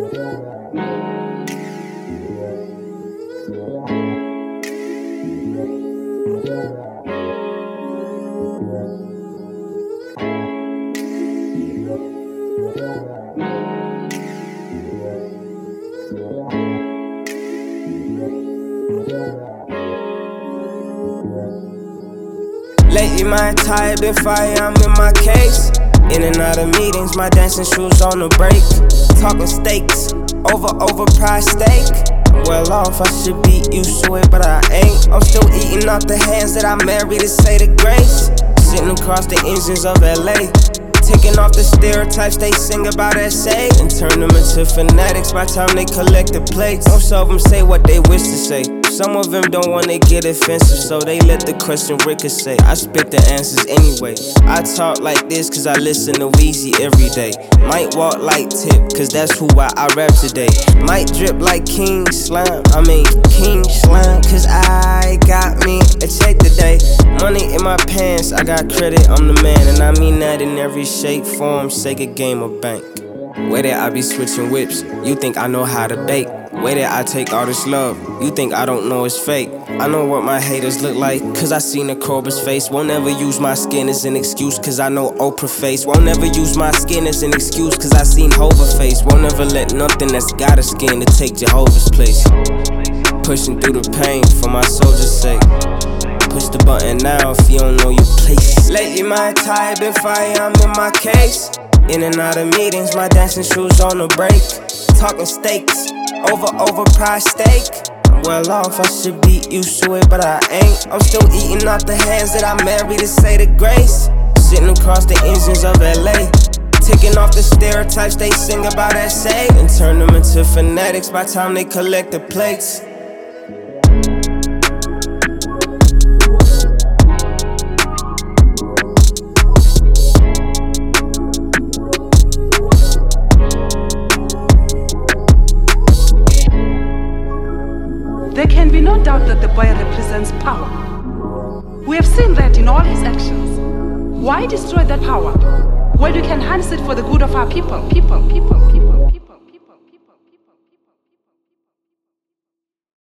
Lately my attire been fire, I'm in my case. In and out of meetings, my dancing shoes on the break. Talking steaks, overpriced steak. I'm well off, I should be used to it, but I ain't. I'm still eating off the hands that I married to say the grace. Sitting across the engines of LA, taking off the stereotypes they sing about SA and turn them into fanatics by the time they collect the plates. Most of them say what they wish to say. Some of them don't wanna get offensive, so they let the question ricochet. I spit the answers anyway. I talk like this cause I listen to Weezy every day. Might walk like Tip, cause that's who I rap today. Might drip like King Slime, cause I got me a check today. Money in my pants, I got credit, I'm the man. And I mean that in every shape, form, Sega game or bank. Where that I be switching whips, you think I know how to bake. Way that I take all this love, you think I don't know it's fake. I know what my haters look like, cause I seen a Cobra's face. Won't ever use my skin as an excuse, cause I know Oprah face. Won't ever use my skin as an excuse, cause I seen Hova face. Won't ever let nothing that's got a skin to take Jehovah's place. Pushing through the pain for my soldier's sake. Push the button now if you don't know your place. Lately my attire been fire, I'm in my case. In and out of meetings, my dancing shoes on the break. Talking steaks, overpriced steak. I'm well off, I should be used to it, but I ain't. I'm still eating off the hands that I married to say the grace. Sitting across the engines of LA, taking off the stereotypes they sing about SA and turn them into fanatics by the time they collect the plates. There can be no doubt that the boy represents power. We have seen that in all his actions. Why destroy that power when you can harness it for the good of our people?